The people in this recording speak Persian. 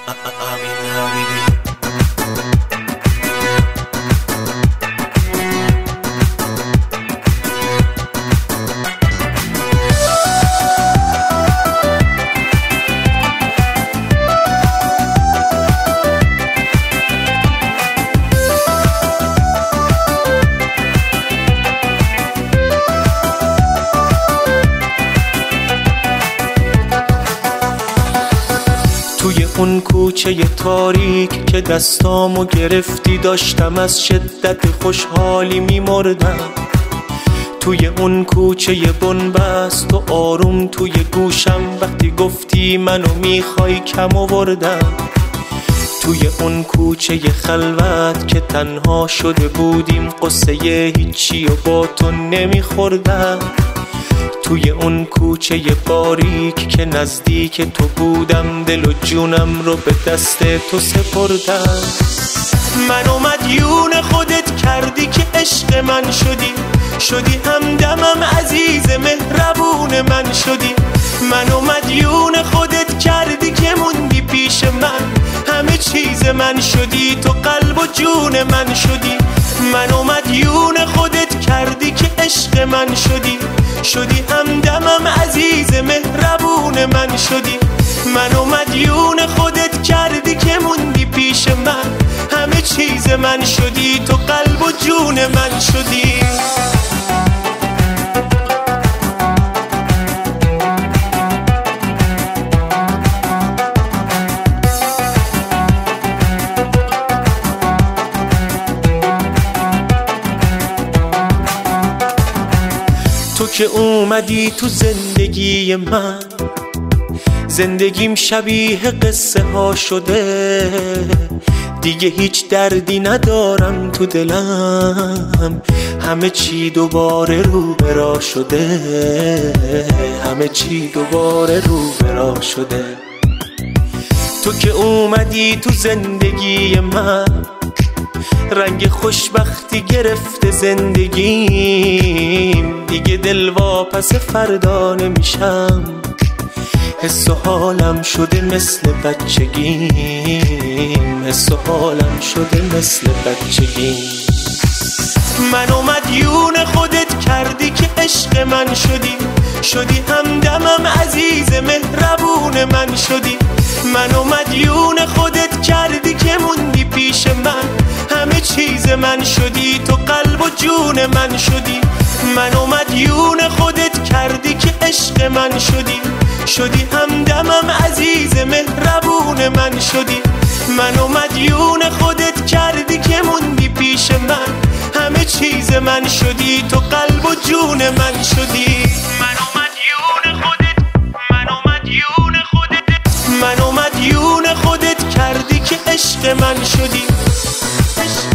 امین حبیبی. توی اون کوچه تاریک که دستامو گرفتی داشتم از شدت خوشحالی میمردم. توی اون کوچه بنبست و آروم توی گوشم وقتی گفتی منو میخوای کم آوردم. توی اون کوچه خلوت که تنها شده بودیم قصه هیچی و با تو نمیخوردم. توی اون کوچه باریک که نزدیک تو بودم دل و جونم رو به دست تو سپردم. منو مدیون خودت کردی که عشق من شدی همدمم عزیز مهربون من شدی. منو مدیون خودت کردی که موندی پیش من همه چیز من شدی تو قلب و جون من شدی. منو مدیون خودت کردی که عشق من شدی همدمم عزیز مهربون من شدی. منو مدیون خودت کردی که موندی پیش من همه چیز من شدی تو قلب و جون من شدی. تو که اومدی تو زندگی من زندگیم شبیه قصه ها شده. دیگه هیچ دردی ندارم تو دلم همه چی دوباره رو به راه شده. همه چی دوباره رو به راه شده. تو که اومدی تو زندگی من رنگ خوشبختی گرفته زندگیم. دیگه دل واپس فردا نمیشم حس و حالم شده مثل بچگیم. حس و حالم شده مثل بچگیم. منو مدیون خودت کردی که عشق من شدی همدمم عزیز مهربون من شدی. منو مدیون خودت کردی که موندی پیش من همه چیز من شدی تو قلب و جون من شدی. منو مدیون خودت کردی که عشق من شدی همدمم عزیز مهربون من شدی. منو مدیون خودت کردی که موندی پیش من همه چیز من شدی تو قلب و جون من شدی. منو مدیون خودت کردی که عشق من شدی.